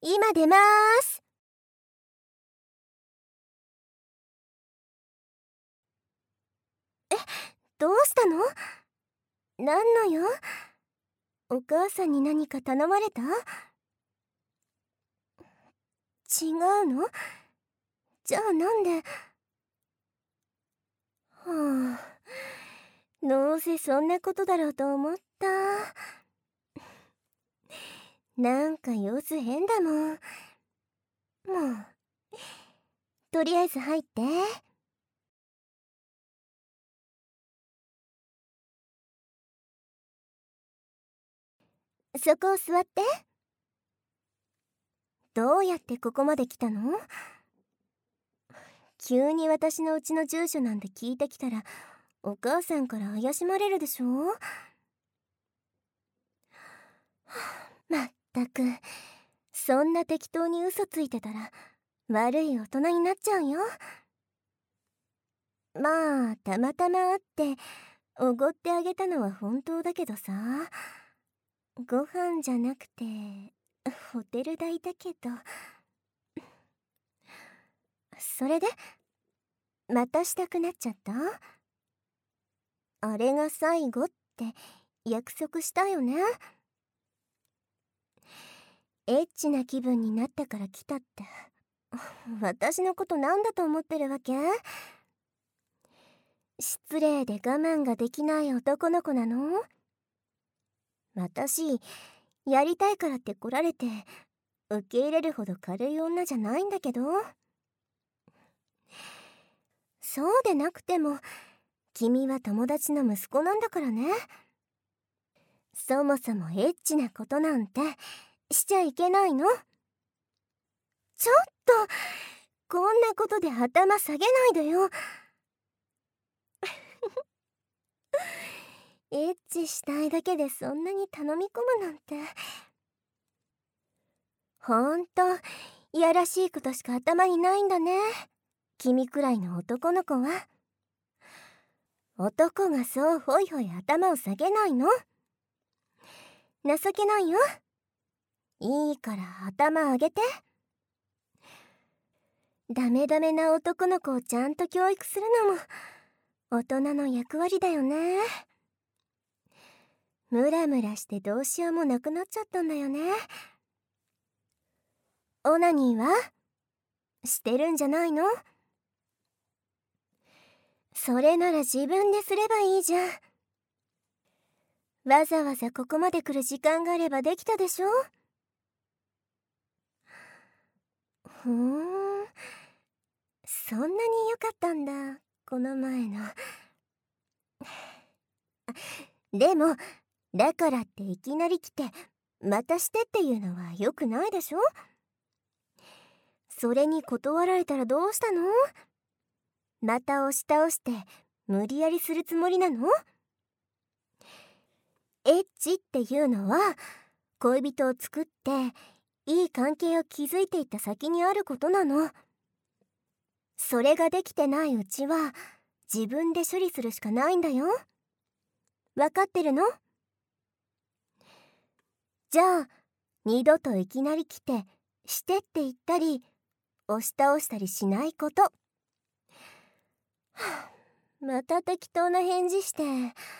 今出まーす。どうしたの？何のよ。お母さんに何か頼まれた？違うの？じゃあなんで？はあ、どうせそんなことだろうと思った。なんか様子変だもん。もう、とりあえず入って。そこを座って。どうやってここまで来たの？急に私の家の住所なんて聞いてきたらお母さんから怪しまれるでしょ。まったく、そんな適当に嘘ついてたら悪い大人になっちゃうよ。まあたまたま会っておごってあげたのは本当だけどさ、ご飯じゃなくてホテル代だけど。それでまたしたくなっちゃった？あれが最後って約束したよね。エッチな気分になったから来たって、私のことなんだと思ってるわけ？失礼で我慢ができない男の子なの？私、やりたいからって来られて受け入れるほど軽い女じゃないんだけど。そうでなくても君は友達の息子なんだからね。そもそもエッチなことなんてしちゃいけないの？ちょっと、こんなことで頭下げないでよ。エッチしたいだけでそんなに頼み込むなんて。ほんと、いやらしいことしか頭にないんだね。君くらいの男の子は。男がそうホイホイ頭を下げないの？情けないよ。いいから頭上げて。ダメダメな男の子をちゃんと教育するのも大人の役割だよね。ムラムラしてどうしようもなくなっちゃったんだよね。オナニーはしてるんじゃないの？それなら自分ですればいいじゃん。わざわざここまで来る時間があればできたでしょ。ふーん、そんなに良かったんだ、この前の。でもだからっていきなり来てまたしてっていうのは良くないでしょ。それに断られたらどうしたの？また押し倒して無理やりするつもりなの？エッチっていうのは恋人を作っていい関係を築いていった先にあることなの。それができてないうちは自分で処理するしかないんだよ。わかってるの？じゃあ二度といきなり来てしてって言ったり押し倒したりしないこと。はあ、また適当な返事して。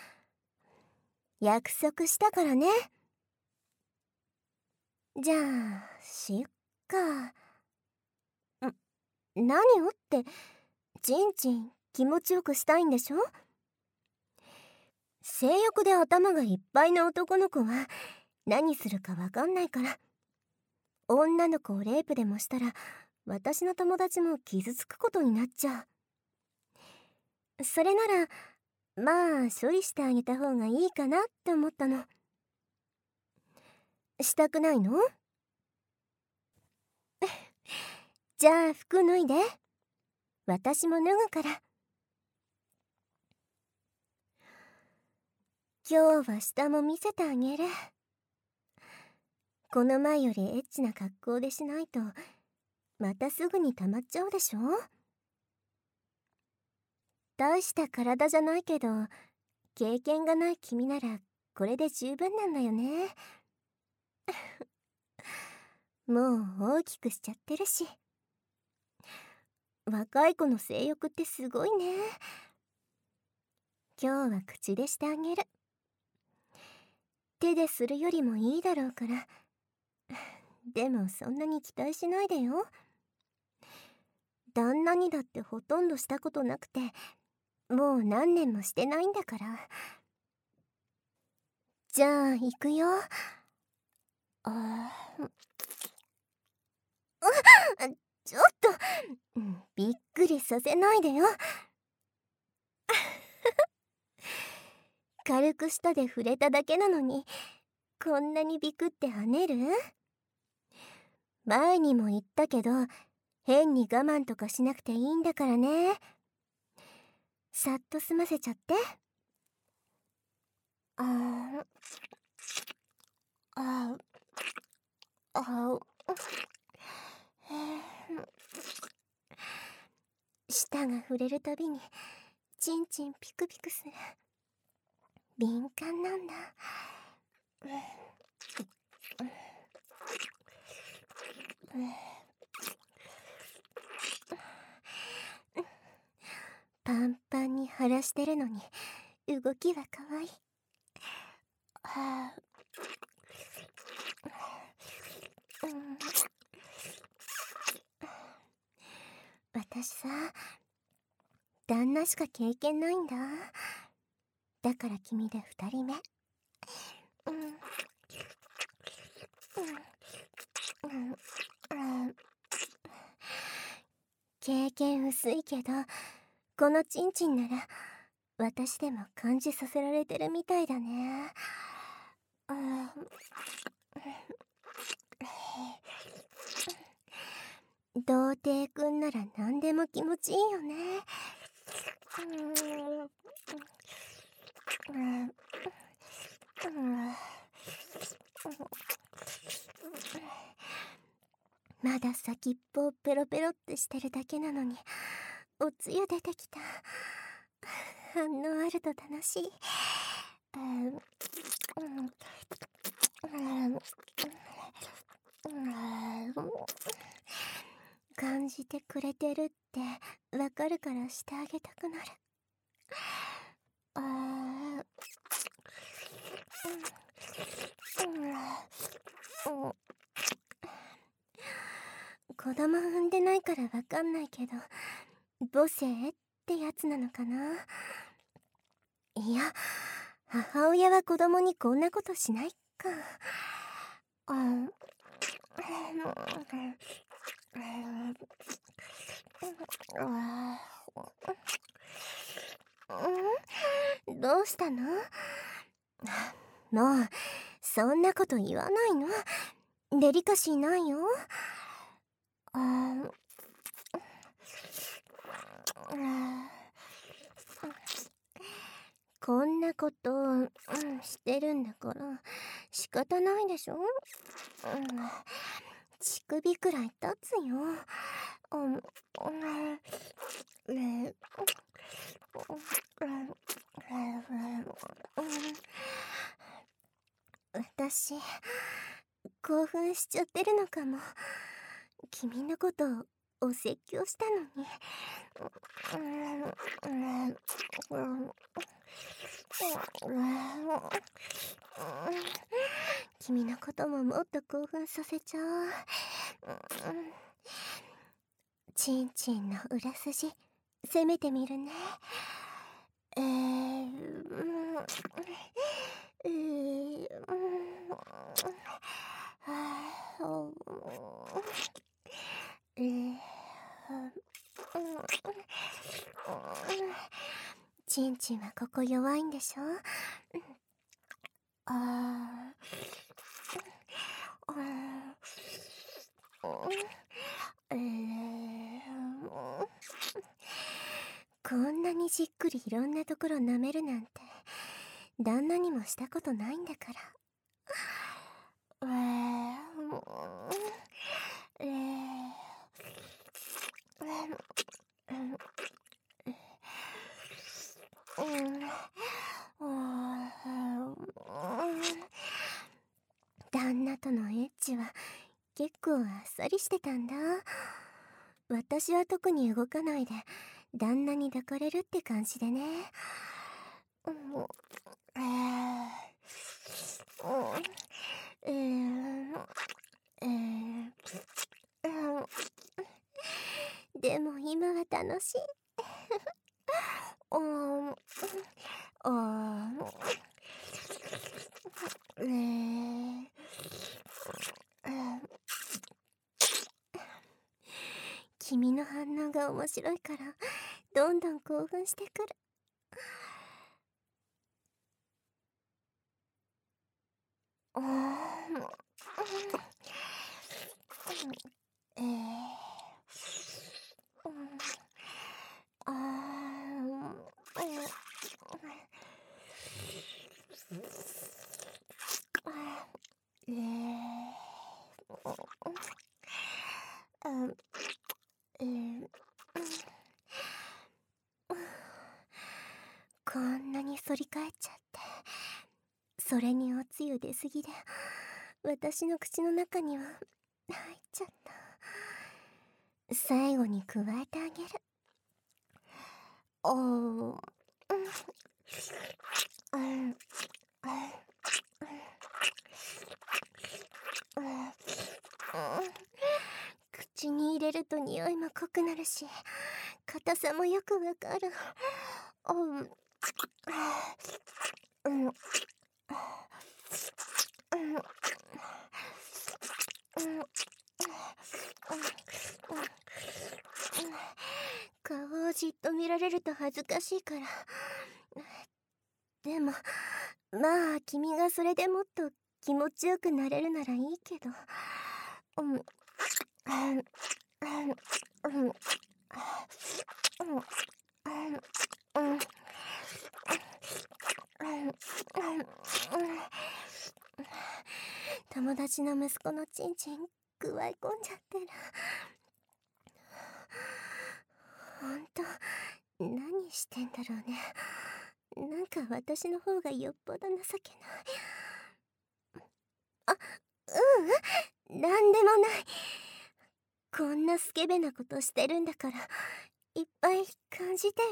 約束したからね。じゃあしっか。何をってちんちん気持ちよくしたいんでしょ。性欲で頭がいっぱいの男の子は何するかわかんないから。女の子をレイプでもしたら私の友達も傷つくことになっちゃう。それならまあ処理してあげた方がいいかなって思ったの。したくないの？じゃあ服脱いで。私も脱ぐから。今日は下も見せてあげる。この前よりエッチな格好でしないとまたすぐに溜まっちゃうでしょ。大した体じゃないけど経験がない君ならこれで十分なんだよね。 もう大きくしちゃってるし。若い子の性欲ってすごいね。今日は口でしてあげる。手でするよりもいいだろうから。でもそんなに期待しないでよ。旦那にだってほとんどしたことなくて、もう何年もしてないんだから。じゃあ行くよ。あちょっと、びっくりさせないでよ。軽く舌で触れただけなのに、こんなにビクって跳ねる？前にも言ったけど、変に我慢とかしなくていいんだからね。さっと済ませちゃって。あーあーあー舌が触れるたびにチンチンピクピクする。敏感なんだ。パンパンに腫らしてるのに動きは可愛い。私さ、旦那しか経験ないんだ。だから君で2人目。経験薄いけど、このチンチンなら私でも感じさせられてるみたいだね。童貞くんなら何でも気持ちいいよね。まだ先っぽをペロペロってしてるだけなのにおつゆ出てきた。反応あると楽しい。感じてくれてるってわかるからしてあげたくなる。子供産んでないからわかんないけど、母性ってやつなのかな。いや、母親は子供にこんなことしないか。どうしたの？もうそんなこと言わないの。デリカシーないよ。こんなこと、してるんだから仕方ないでしょ。乳首くらい立つよ。私興奮しちゃってるのかも。君のことお説教したのに。君のことももっと興奮させちゃおう。チンチンの裏筋攻めてみるね。チンチンはここ弱いんでしょ。こんなにじっくりいろんなところ舐めるなんて旦那にもしたことないんだから。旦那とのエッチは結構あっさりしてたんだ。私は特に動かないで旦那に抱かれるって感じでね。うん、えーえーえーでも今は楽しい。うんあー君の反応が面白いからどんどん興奮してくる。うーんえーうんあーええーこんなに反り返っちゃって、それにおつゆ出すぎで私の口の中には入っちゃった。最後に加えてあげる。おーうん口に入れると匂いも濃くなるし硬さもよくわかる。うん顔をじっと見られると恥ずかしいから。でもまあ君がそれでもっと気持ちよくなれるならいいけど。友達の息子のチンチンくわえ込んじゃってる。ほんと何してんだろうね。なんか私の方がよっぽど情けない。あ、なんでもない。こんなスケベなことしてるんだからいっぱい感じてよ。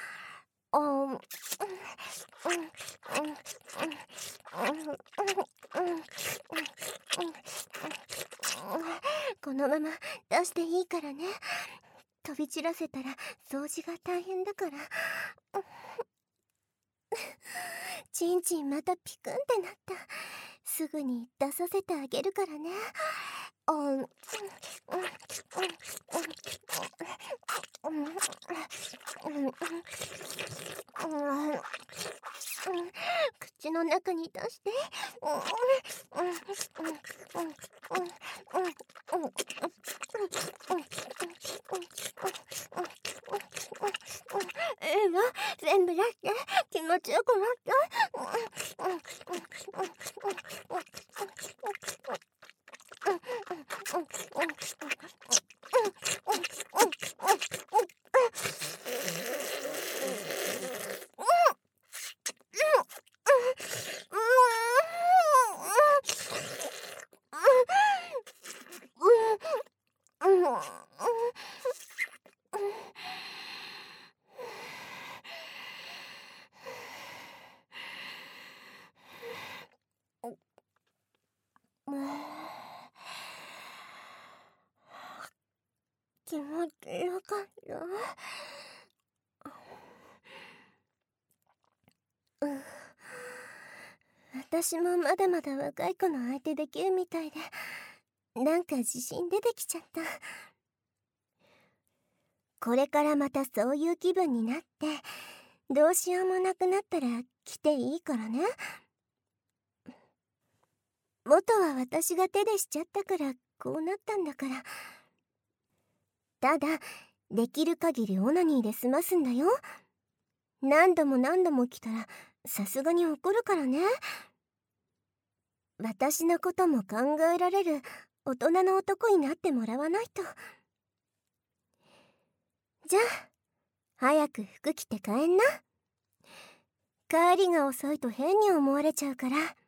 このまま出していいからね。飛び散らせたら掃除が大変だから。ちんちんまたピクンってなった。すぐに出させてあげるからね。口の中に出して。全部出して気持ちよくなった。気持ちよかった。私もまだまだ若い子の相手できるみたいでなんか自信出てきちゃった。これからまたそういう気分になってどうしようもなくなったら来ていいからね。元は私が手でしちゃったからこうなったんだから。ただできる限りオナニーで済ますんだよ。何度も何度も来たらさすがに怒るからね。私のことも考えられる大人の男になってもらわないと。じゃあ早く服着て帰んな。帰りが遅いと変に思われちゃうから。